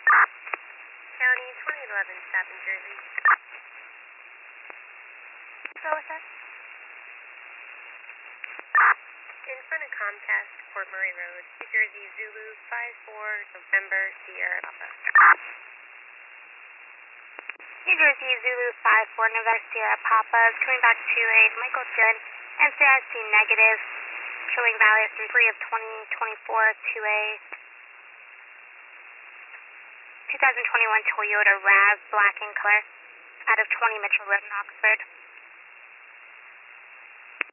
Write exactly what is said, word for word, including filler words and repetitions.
County twenty eleven, Staffing, Jersey. So what's that? In front of Comcast, Port Murray Road, New Jersey, Zulu five four, November, Sierra Papa. New Jersey, Zulu five four, November, Sierra Papa is coming back to a Michael Judd N C I C negative, showing values from three of twenty twenty-four to a two thousand twenty-one Toyota RAV black in color out of twenty Mitchell Road in Oxford.